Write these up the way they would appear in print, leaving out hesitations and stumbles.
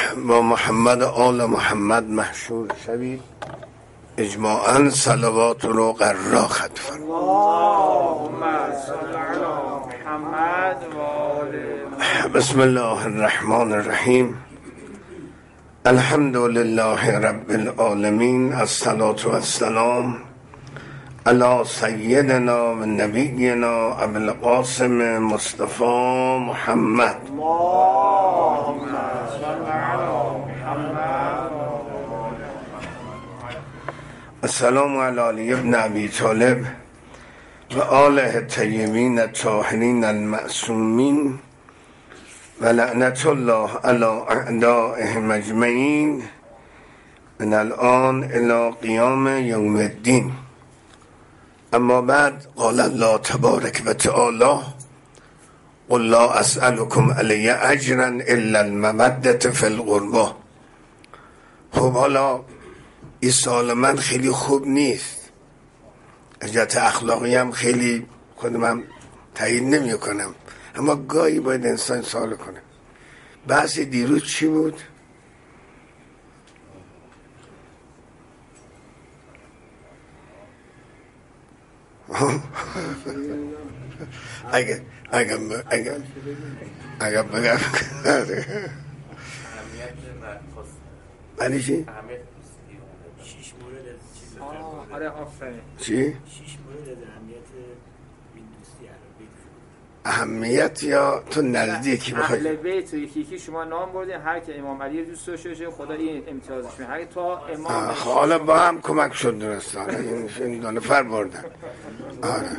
با محمد آل محمد محشور شوید. اجماعاً صلوات رو قرار خط فرمایید. اللهم صل علی محمد و آل محمد. بسم الله الرحمن الرحیم. الحمد لله رب العالمین. الصلاة والسلام علی سیدنا و نبینا ابی القاسم مصطفی محمد. اللهم صل علی محمد. السلام علی علی ابن ابی طالب و آله الطیبین الطاهرین المعصومین و لعنت الله علی اعدائهم اجمعین من الان الی قیام یوم الدین. اما بعد، قال الله تبارک و تعالی: قل لا اسألكم علی اجرا الا المودة فی القربى. خب حالا این سوال من خیلی خوب نیست، از جهت اخلاقی هم خیلی خودم تایید نمی کنم، اما گاهی باید انسان سوال کنه. بحث دیروز چی بود؟ اگر بگم چی؟ آره آفرین. چی؟ 6 مورد اهمیت دوستی اهمیت یا تو نزدیکی بخوای؟ اهل بیت یکی شما نام بردین، هر که امام علی دوست داشته باشه خدا این امتیازش میده. هر تا امام حالا با هم کمک شد درستانه این دو نفر بردن. آره.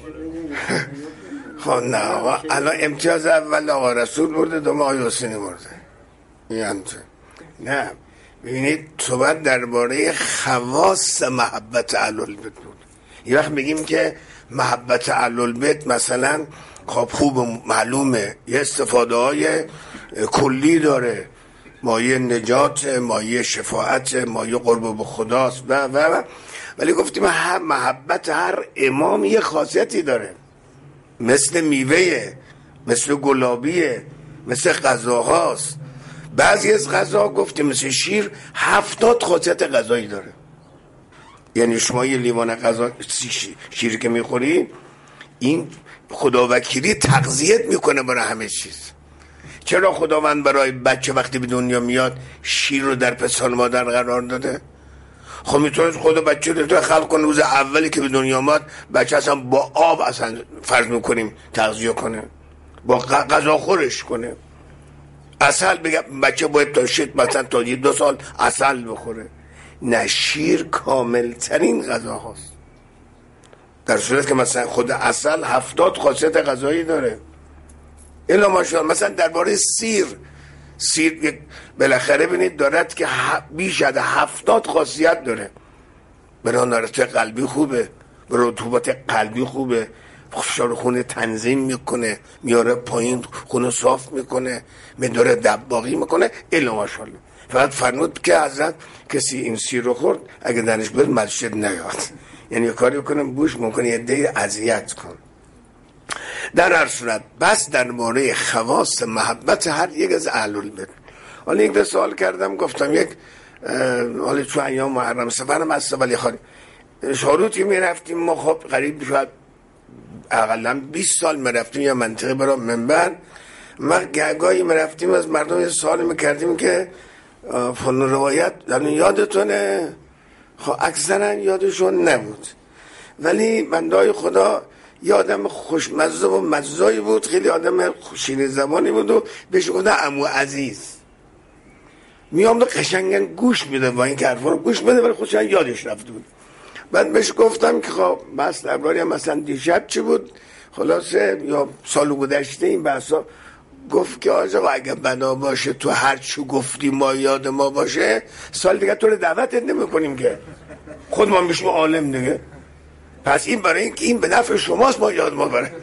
خب نه آقا، الان امتیاز اول آقا رسول برده، دوم آقای حسینی برده. یعنی نه ببینید، صحبت درباره خواص محبت اهل‌البیت بود. یه وقت میگیم که محبت اهل‌البیت مثلا خب خوب معلومه، یه استفاده های کلی داره، مایه نجات، مایه شفاعت، مایه قرب به خداست و ولی گفتیم هر محبت هر امام یه خاصیتی داره، مثل میوه، مثل گلابیه، مثل غذاهاست. بعضی از غذا گفتیم مثل شیر 70 خاصیت غذایی داره. یعنی شما یه لیوان غذا شیر که میخوری، این خداوکیلی تغذیت میکنه برای همه چیز. چرا خداوند برای بچه وقتی به دنیا میاد شیر رو در پستان مادر قرار داده؟ خب میتونه خدا بچه رو خلق کنه، روز اولی که به دنیا آمد بچه اصلا با آب اصلا فرض میکنیم تغذیه کنه، با غذا خورش کنه. عسل بگم بچه باید تا شد مثلا تا 2 سال عسل بخوره. نه، شیر کامل ترین غذا هاست، در صورت که مثلا خود عسل 70 خاصیت غذایی داره. الا ماشاءالله مثلا درباره سیر بالاخره ببینید دارد که بیش از 70 خاصیت داره. برای نارسته قلبی خوبه، برای رطوبت قلبی خوبه، فشار خون تنظیم میکنه، میاره پایین، خون صاف میکنه، مداره دباغی میکنه. الا ماشاءالله. فقط فرمود که حضرت کسی این سیر رو خورد اگه درش بیاد مسجد نیاد، یعنی کاری کنم بوش ممکنه یه دی اذیت کن. در هر صورت بس در مورد خواص محبت هر یک از اهل‌البیت. حالا یک سوال کردم، گفتم یک حالا چون ایام محرم سفرم هست، ولی خالی شاروطی میرفتیم ما، خب قریب شاید اقلا 20 سال میرفتیم یا منطقه برای منبر، ما گاهی میرفتیم از مردم یه سوال میکردیم که فلان روایت یعنی یادتونه؟ خب اکثرا یادشون نبود، ولی بندای خدا یه آدم خوشمزه و مزایی بود، خیلی آدم شیرین زبانی بود و بهش گفتن عمو عزیز. میام قشنگن گوش میده، با این که حرفا رو گوش میده ولی خودش یادش رفته بود. بعد بهش گفتم که خب بس درباره مثلا دیشب چی بود، خلاصه یا سال گذشته این بحثا. گفت که آقا اگه بنا باشه تو هر چی گفتی ما یاد ما باشه، سال دیگه تو رو دعوتت نمی‌کنیم که خود ما میشیم عالم دیگه. پس این برای اینکه این به نفع شماست ما یاد ما بره.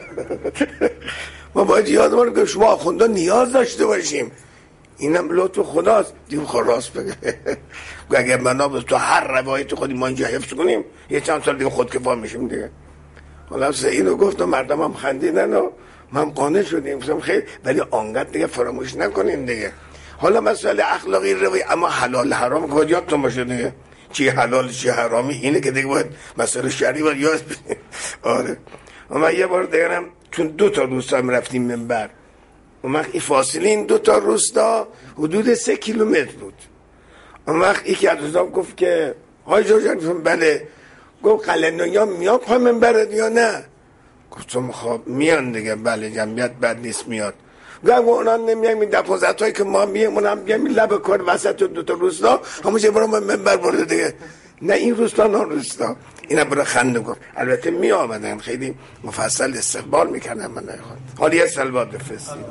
ما باید یاد ما رو که شما آخوندا نیاز داشته باشیم، اینم لطف خداست. دیم خود راست بگه. اگه بنا باشه تو هر روایت خودی ما اینجا حفظ کنیم، یه چند سال دیگه خودکفا میشیم دیگه. خلاص اینو گفتم، مردم هم خندیدن و من قانع شدیم. گفتم خیلی، ولی آنقدر دیگه فراموش نکنیم دیگه. حالا مسئله اخلاقی روی، اما حلال حرام که باید یادتون باشه دیگه، چی حلال چی حرامی اینه که دیگه باید مسئله شرعی باید یاد بگیرید. آره من یه بار دیگرم چون 2 تا روستا هم رفتیم منبر، اون وقت این فاصله این 2 تا روستا حدود 3 کیلومتر بود. اون وقت یکی از دوستان گفت که های جورجان، بله. گفت قلندویا میاد پای منبر یا نه؟ گفتم خب میان دیگه، بله جمعیت بد نیست میاد. گفت اونا نمیان، این دفعاتایی که ما میام اونم بیام لب کار وسط 2 تا روستا همونجا برام منبر برده دیگه. نه این روستا نه روستا، اینا برای خنده گفت. البته می آمدن خیلی مفصل استقبال میکردن من نخواد. حالا یه صلوات بفرستید.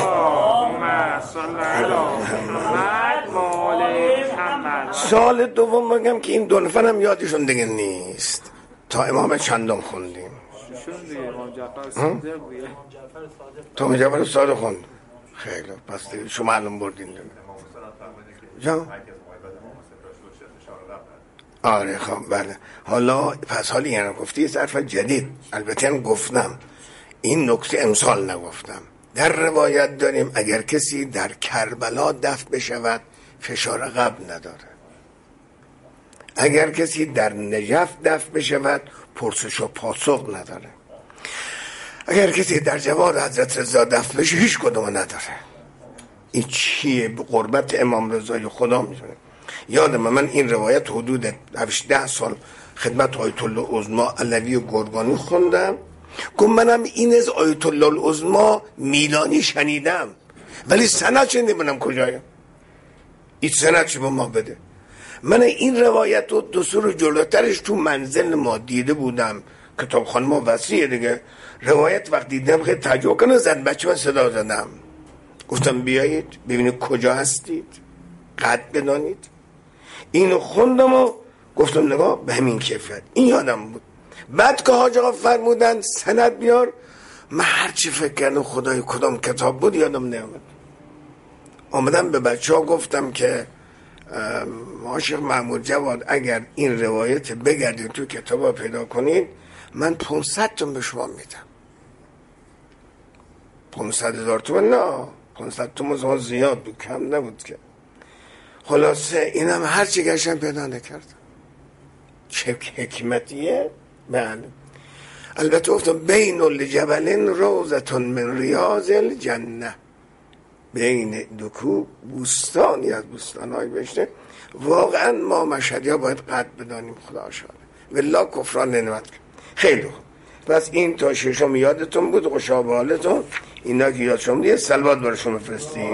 سال دوم بگم که این 2 نفرم یادشون دیگه نیست، تا امام چندم خوندیم. تو امام جعفر صادق خوند. خیلی پس دیگه شما معلوم بردین دیگه. جا؟ آره خب بله. حالا پس حالی یعنی گفتی صرف جدید، البته هم گفتم این نکته امسال نگفتم. در روایت داریم اگر کسی در کربلا دفن بشود فشار قبل نداره، اگر کسی در نجف دفن بشود پرسش و پاسخ نداره، اگر کسی در جوار حضرت رضا دفن بشه هیچ کدوم نداره. این چیه؟ به قربت امام رضای خدا میتونه. یادم من این روایت حدود 10 سال خدمت آیت الله العظمی علوی گرگانی خوندم. گفت منم این از آیت الله العظمی میلانی شنیدم ولی سند چه نمیدونم کجایم، این سند چه به ما بده. من این روایت رو 2 سور جلوترش تو منزل ما دیده بودم، کتابخانه ما وسیعه دیگه. روایت وقتی دیدم خیلی تعجب کنه، زن بچه من صدا زدم، گفتم بیایید ببینید کجا هستید، قد بدانید. اینو خوندم و گفتم نگاه به همین کیفیت. این یادم بود. بعد که حاج آقا فرمودن سند بیار، من هرچی فکر کردم خدای کدام کتاب بود یادم نمیاد. آمدم به بچه ها گفتم که عاشق محمود جواد اگر این روایت بگردید تو کتاب ها پیدا کنید من 500 تومن به شما میدم. 500,000 تومن نه، 500 تومن زیاد بود، کم نبود که. خلاصه اینم هرچی گشتم پیدا نکردم. چه حکمتیه؟ بله. البته گفتم بین الجبلین روضة من ریاض الجنه، بین 2 کوه بوستانی از بوستان‌های بهشته. واقعا ما مشهدی ها باید قدر بدانیم، خدا شاده والله کفران نعمت. خیلی خوب. پس این تا 6 یادتون بود، خوشا به حالتون. اینا که یاد شما دیگه صلوات برشون بفرستید.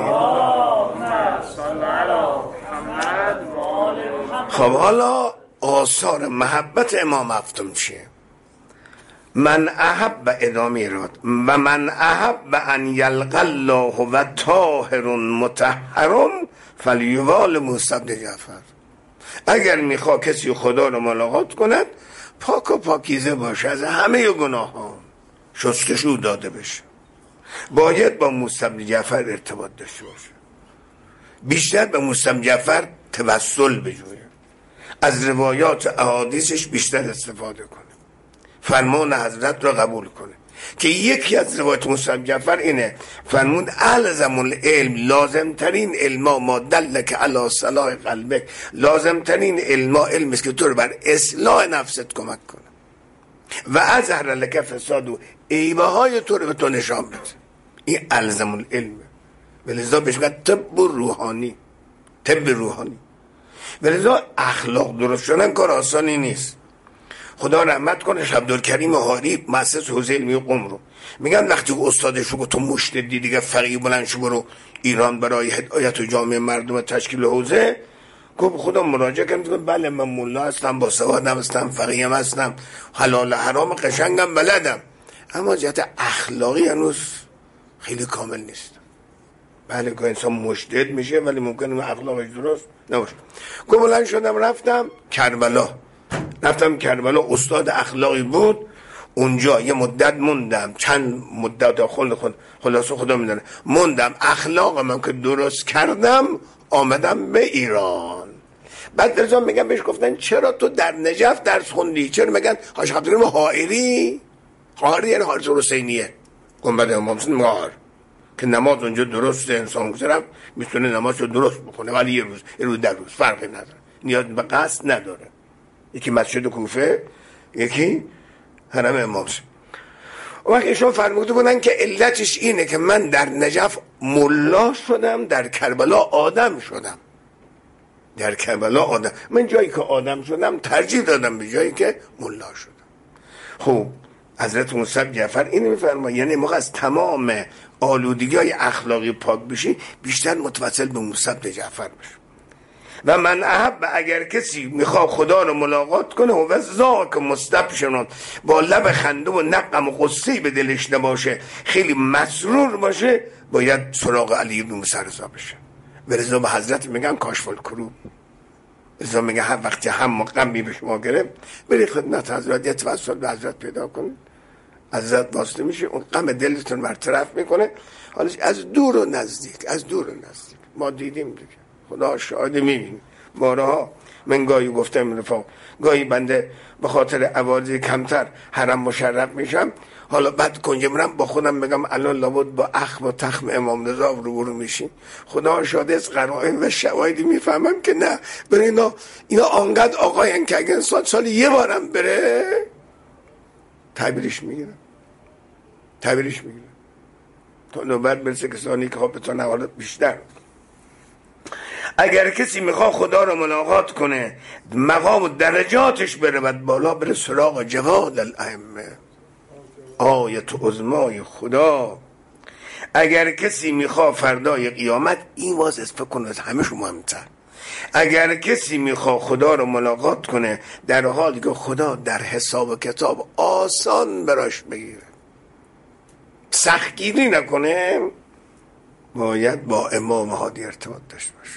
خب حالا آثار محبت امام هفتم چیه؟ من احب ادامه راد و من احب ان یلقى الله و طاهر مطهر فلیوال موسی بن جعفر. اگر میخواد کسی خدا رو ملاقات کند پاک و پاکیزه باشه، از همه گناه ها شستشو داده بشه، باید با موسی بن جعفر ارتباط داشته باشه، بیشتر به موسی بن جعفر توسل بجویه، از روایات احادیثش بیشتر استفاده کنه، فرمان حضرت را قبول کنه. که یکی از روایت موسی بن جعفر اینه، فرمود الزم العلم، لازم ترین علما ما دلک علی صلاح قلبک، لازم ترین علما علمی است که تو رو بر اصلاح نفست کمک کنه و اظهر لک فساد و عیبه های تو رو به تو نشان بده. این الزم العلم، ولذا بهش میگن طب روحانی، طب روحانی. ولذا اخلاق درست شدن کار آسانی نیست. خدا رحمت کنه شیخ عبدالکریم حاری مؤسس حوزه علمی قم رو میگن وقتی استادش رو تو مجتهدی دیگه فقیه بلند شو برو ایران برای هدایت و جامعه مردم تشکیل حوزه، گفت خدا مراجعه کردم بله من مولا هستم، با سوادم هستم، فقیهم هستم، حلال حرام قشنگم بلدم، اما جهت اخلاقی هنوز خیلی کامل نیست. بله که انسان مجتهد میشه ولی ممکنه اخلاقش درست نباشه. گفت بلند شدم رفتم کربلا، استاد اخلاقی بود اونجا. یه مدت موندم، چند مدت خلاصه خدا میدونه موندم، اخلاق من که درست کردم آمدم به ایران. بعد رضا میگم بهش گفتن چرا تو در نجف درس خوندی؟ چرا؟ میگن حاج عبدالکریم حائری یعنی حارث حسینیه، گنبد امام حسین مغار. که نماز اونجا درسته، انسان گذرم میتونه نماز رو درست بکنه، ولی یه روز در روز فرقی نداره، نیاز به قصد نداره. یکی مسجد کوفه، یکی حرم امام حسین. اون وقت ایشون فرموده بودن که علتش اینه که من در نجف ملا شدم، در کربلا آدم شدم. در کربلا آدم، من جایی که آدم شدم ترجیح دادم به جایی که ملا شدم. خب حضرت موسی جعفر اینو میفرماید، یعنی موقع از تمام آلودگی‌های اخلاقی پاک بشی، بیشتر متوسل به موسی جعفر بشی. و من احب، اگر کسی میخواد خدا رو ملاقات کنه، و ذاک مستبشرون، با لب خنده و نقم و غصه‌ای به دلش نباشه، خیلی مسرور باشه، باید سراغ علی بن موسی رضا بشه. و رضا به حضرت میگن کاشف الکروب. رضا میگه هر وقتی هم غمی به شما گرفت، بری خدمت حضرت، یه توسل به حضرت پیدا کنید، حضرت واسطه میشه، اون غم دلتون برطرف میکنه. حالا از دور و نزدیک، از دور و نزدیک ما دیدیم دیگه، خدا شاهد میبینیم. بارها من گاهی گفتم رفاق، گاهی بنده به خاطر عوارض کمتر حرم مشرف میشم، حالا بعد کنجه میرم با خودم بگم الان لابد با اخم و تخم امام رضا روبرو میشیم. خدا شاهد از قرائن و شواهدی میفهمم که نه، برای اینا آنقدر آقاین که اگر سال یه بارم بره تعبیرش میگیرم تا نوبت برسه کسانی که خب بتونه حالت بیشتر. اگر کسی میخواد خدا رو ملاقات کنه، مقام و درجاتش بره بالا، بره سراغ جواد الائمه، آیت عظمای خدا. اگر کسی میخواد فردای قیامت، این واز فکر کنه از همه شما مهمتر، اگر کسی میخواد خدا رو ملاقات کنه در حالی که خدا در حساب و کتاب آسان براش بگیره، سختگیری نکنه، باید با امام هادی ارتباط داشته باشه.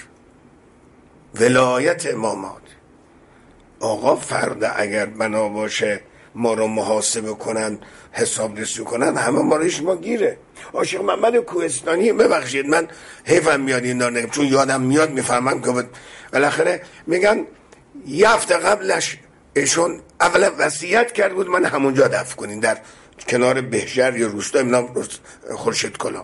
ولایت امام هادی. آقا فرد اگر بنا باشه ما رو محاسبه کنن، حساب رسی کنن، همه ما روش ما گیره. عاشق محمد کوهستانی، ببخشید من حیفم میاد این دار نگم، چون یادم میاد میفهمم که بالاخره میگن یه هفته قبلش ایشون اولا وصیت کرد بود من همونجا دفن کنین، در کنار بهشهر یا روستا نام خورشید کلا.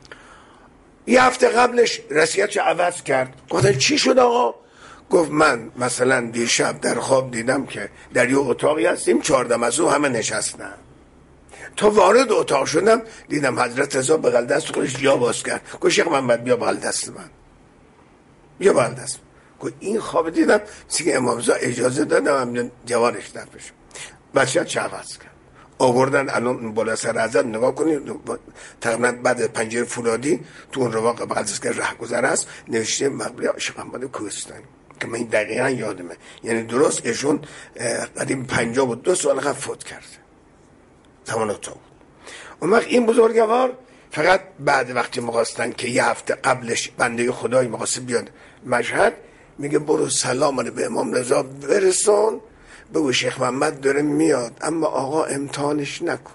یه هفته قبلش وصیتش عوض کرد. گفتن چی شد آقا؟ گفت من مثلا دیشب در خواب دیدم که در یه اتاقی هستیم، 14 مزو همه نشستن. تا وارد اتاق شدم دیدم حضرت رضا بغل دست خودش جا باز کرد. گفت شیخ محمد بیا بغل دست من، بیا بغل دست. گفت این خواب دیدم که امام رضا اجازه دادم هم جوارش دفش. وصیتش عوض کرد. آوردن الان بالا سر حضرت نگاه کنید، تقریبا بعد پنجره فولادی تو اون رواق بغل دست که رهگذر است نوشته مقبره عاشق محمد کوهستانی، که من دقیقا یادمه، یعنی درست ایشون قدیم 52 سال قبل فوت کرد، زمان تو بود. اون وقت این بزرگوار فقط بعد وقتی مقاستن که یه هفته قبلش بنده خدای مقاصد بیاد مشهد، میگه برو سلام به امام رضا برسون، بگو شیخ محمد داره میاد، اما آقا امتحانش نکن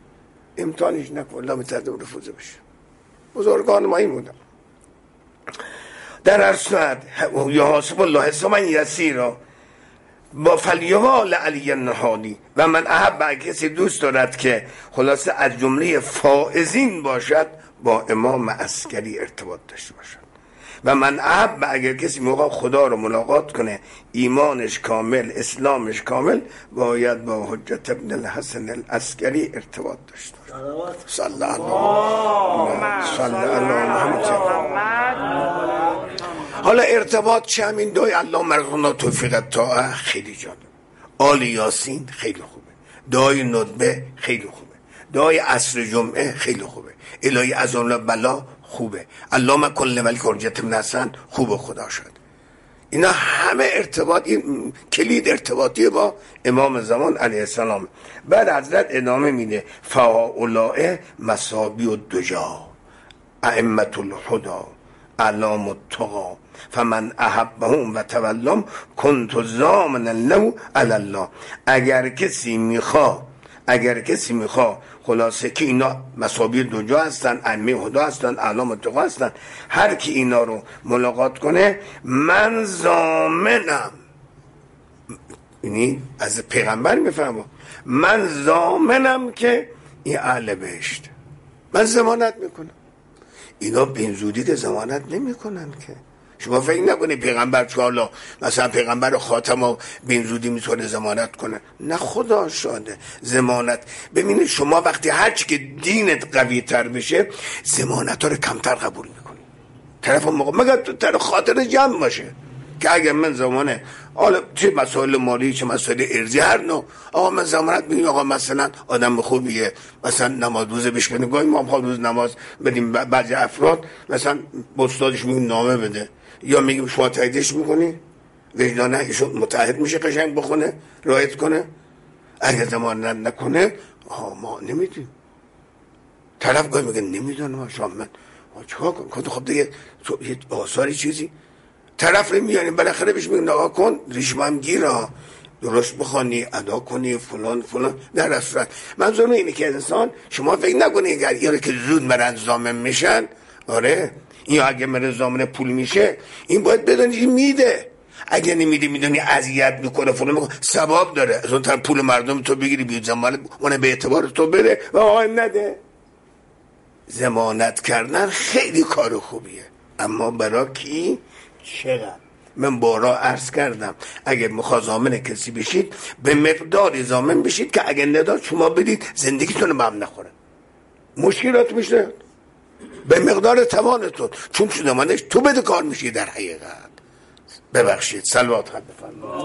الله میتردم رفوزه بشه. بزرگان ما این بودن. در هر صورت یحاسب الله حسابا یسیرا با فلیوال علی النهادی. و من احب، اگه کسی دوست دارد که خلاصه از جمله فائزین باشد، با امام عسکری ارتباط داشته باشد. و من احب، اگر کسی موقع خدا رو ملاقات کنه، ایمانش کامل، اسلامش کامل، باید با حجت ابن الحسن العسکری ارتباط داشته باشه. صلی الله علیه محمد. حالا ارتباط چه؟ همین دوی الله مرزونا توفیق طاعه خیلی جالب، آل یاسین خیلی خوبه، دعای ندبه خیلی خوبه، دعای عصر جمعه خیلی خوبه، الهی از اون بلا خوبه، علامه کل ملک حجت ابن حسن خوبه، خدا شد. اینا همه ارتباط، این کلید ارتباطی با امام زمان علیه السلام. بعد حضرت ادامه میده فاولائه مسابی الدجا ائمة الهدی علام التقی فمن احبهم و تولم کنت ضامنا له علی الله. اگر کسی میخواد خلاصه که اینا مسابی دجا هستن، ائمه هدی هستن، علام التقی هستن، هر کی اینا رو ملاقات کنه من ضامنم، یعنی از پیغمبر میفهمم، من ضامنم که این اهل بهشت، من ضمانت میکنم. اینا به این زودی که ضمانت نمیکنن که. شما فکر نکنید پیغمبر چالا مثلا پیغمبر خاتم به این زودی میتونه ضمانت کنه. نه خدا شاده. ضمانت ببینید شما وقتی هرچی که دینت قوی تر بشه ضمانت ها رو کمتر قبول میکنی. طرف موقع مگر تو طرف خاطر جمع باشه که اگر من زمانه حالا چه مسائل مالی چه مسائل ارزی هر نوع آقا من ضمانت میگم آقا مثلا آدم خوبیه مثلا نماز روزه بشکنه گاهی ما هم روز نماز بدیم بعضی افراد مثلا استادش میگه نامه بده یا میگیم شما تاییدش میکنی وجدانه ایشون متعهد میشه قشنگ بخونه رعایت کنه. اگر ضمانت نکنه ما نمیدیم. طرف گاهی میگه نمیدونم شما من چیکار کنم خب دیگه یه آثاری چیزی طرف رو میانیم بالاخره بهش میگه نگاه کن ریشمم گیره درست بخوانی ادا کنی فلان فلان. در اصل منظور اینه که انسان شما فکر نکنی اگر یاره که زود مرن ضامن میشن آره این اگه من ضامن پول میشه این باید بدونی میده. اگه نمیده میدونی اذیت میکنه فلان میکنه ثواب داره از اون طرف پول مردم تو بگیری بی ضمانت اون به اعتبار تو بده و آقا نده. ضمانت کردن خیلی کار خوبیه اما برای کی چقدر؟ من بارا عرض کردم اگر میخوا ضامن کسی بشید به مقداری ضامن بشید که اگر ندار شما بدید زندگیتون به هم نخوره مشکلات میشه به مقدار توانتون چون تو ضمانش تو بده کار میشی. در حقیقت ببخشید صلوات خواهد بفرمایید.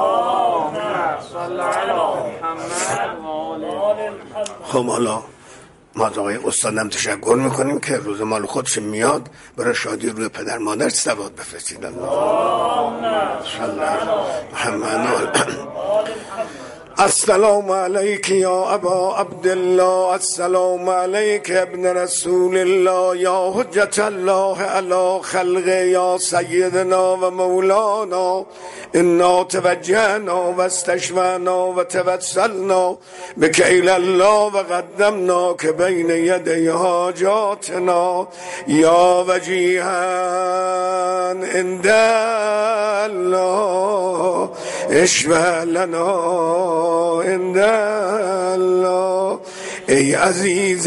خب حالا ما از آقای استادم تشکر میکنیم که روز مال خودش میاد برای شادی روی پدر مادر صلوات بفرستید. السلام علیک یا ابا عبدالله السلام علیک ابن رسول الله یا حجت الله علی خلقه یا سیدنا و مولانا انا توجهنا و استشفعنا و توسلنا بکیل الله و قدمنا که بین یدی حاجاتنا یا وجیها عند الله اشفع لنا عند الله. ای عزیز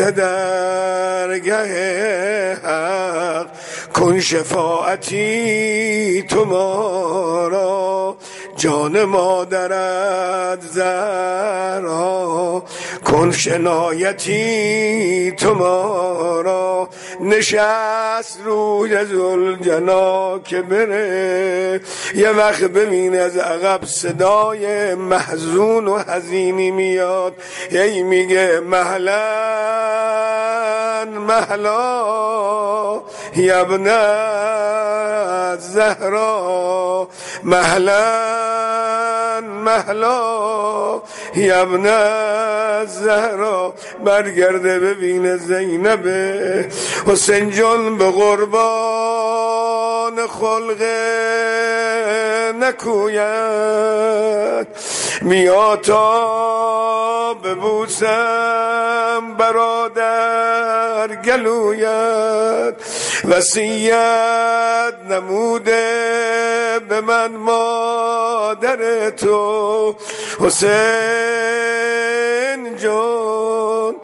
درگه حق کن شفاعتی تو ما را جان مادرت زهرا کن شنایتی تو ما را. نشست روی ذوالجنا که بره یه وقت ببین از عقب صدای محزون و حزینی میاد هی میگه مهلا مهلا یبن زهرا مهلا مهلا یبن زهرا. برگرده ببینه زینب حسین جان به قربان خلق نکوید میاد تا ببوسم برادر گلوید وصیت نموده به من مادر تو حسین جان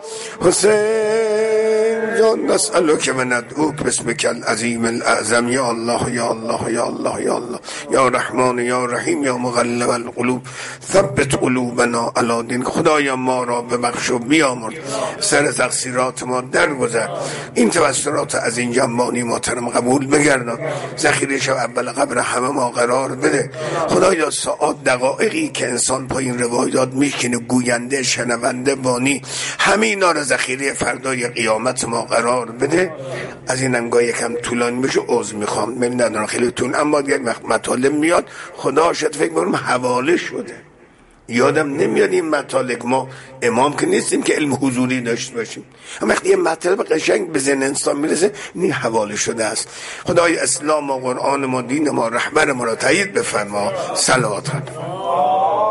حسین جان. نسألک و ندعوک باسمک العظیم الاعظم یا الله یا الله یا الله یا الله یا رحمان یا رحیم یا مقلب القلوب ثبت قلوبنا علی دینک. خدایا ما را ببخش و بیامرز سر تقصیرات ما درگذر این توسلات از این جمعانی محترم قبول بگردان ذخیره شو اول قبر همه ما قرار بده. خدایا ساعات دقایقی که انسان پایین روایات میشینه گوینده شنونده بانی همینا را ذخیره فردای قیامت ما قرار بده. از این انگاه یکم طولانی بشه عذر میخوام من ندارم خیلی طول اما یک وقت مطالب میاد خدا شد فکر کنم حواله شده یادم نمیاد این مطالب ما امام که نیستیم که علم حضوری داشته باشیم اما وقتی یه مطلب قشنگ به ذهن انسان میرسه این حواله شده است. خدای اسلام و قرآن ما دین ما رهبر ما را تایید بفرما. صلوات